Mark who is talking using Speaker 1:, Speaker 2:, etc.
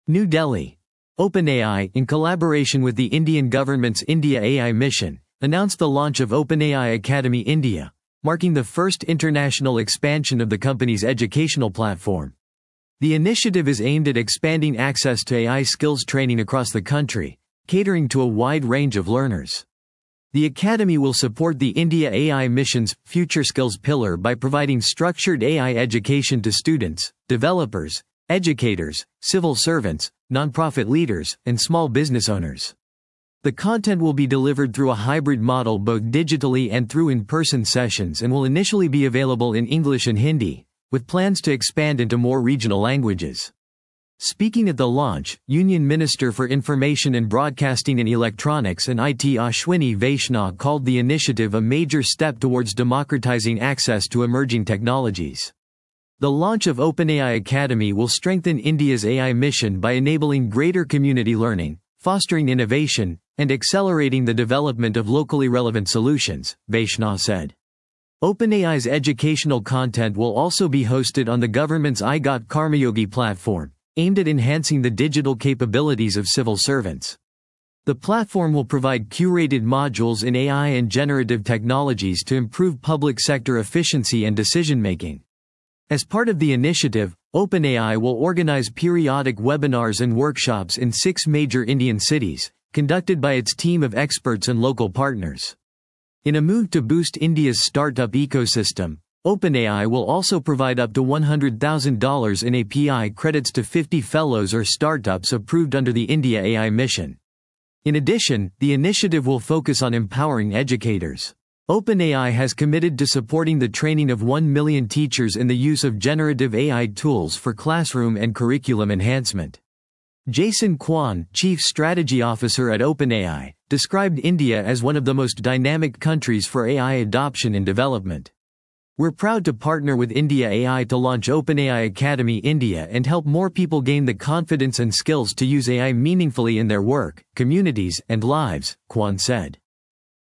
Speaker 1: New Delhi. OpenAI, in collaboration with the Indian government's India AI mission, announced the launch of OpenAI Academy India, marking the first international expansion of the company's educational platform. The initiative is aimed at expanding access to AI skills training across the country, catering to a wide range of learners. The Academy will support the India AI mission's Future Skills pillar by providing structured AI education to students, developers, educators, civil servants, nonprofit leaders, and small business owners. The content will be delivered through a hybrid model both digitally and through in-person sessions and will initially be available in English and Hindi, with plans to expand into more regional languages. Speaking at the launch, Union Minister for Information and Broadcasting and Electronics and IT Ashwini Vaishnaw called the initiative a major step towards democratizing access to emerging technologies. The launch of OpenAI Academy will strengthen India's AI mission by enabling greater community learning, fostering innovation, and accelerating the development of locally relevant solutions, Vaishnaw said. OpenAI's educational content will also be hosted on the government's iGOT Karmayogi platform, aimed at enhancing the digital capabilities of civil servants. The platform will provide curated modules in AI and generative technologies to improve public sector efficiency and decision-making. As part of the initiative, OpenAI will organize periodic webinars and workshops in 6 major Indian cities, conducted by its team of experts and local partners. In a move to boost India's startup ecosystem, OpenAI will also provide up to $100,000 in API credits to 50 fellows or startups approved under the India AI mission. In addition, the initiative will focus on empowering educators. OpenAI has committed to supporting the training of 1 million teachers in the use of generative AI tools for classroom and curriculum enhancement. Jason Kwan, Chief Strategy Officer at OpenAI, described India as one of the most dynamic countries for AI adoption and development. We're proud to partner with India AI to launch OpenAI Academy India and help more people gain the confidence and skills to use AI meaningfully in their work, communities, and lives, Kwan said.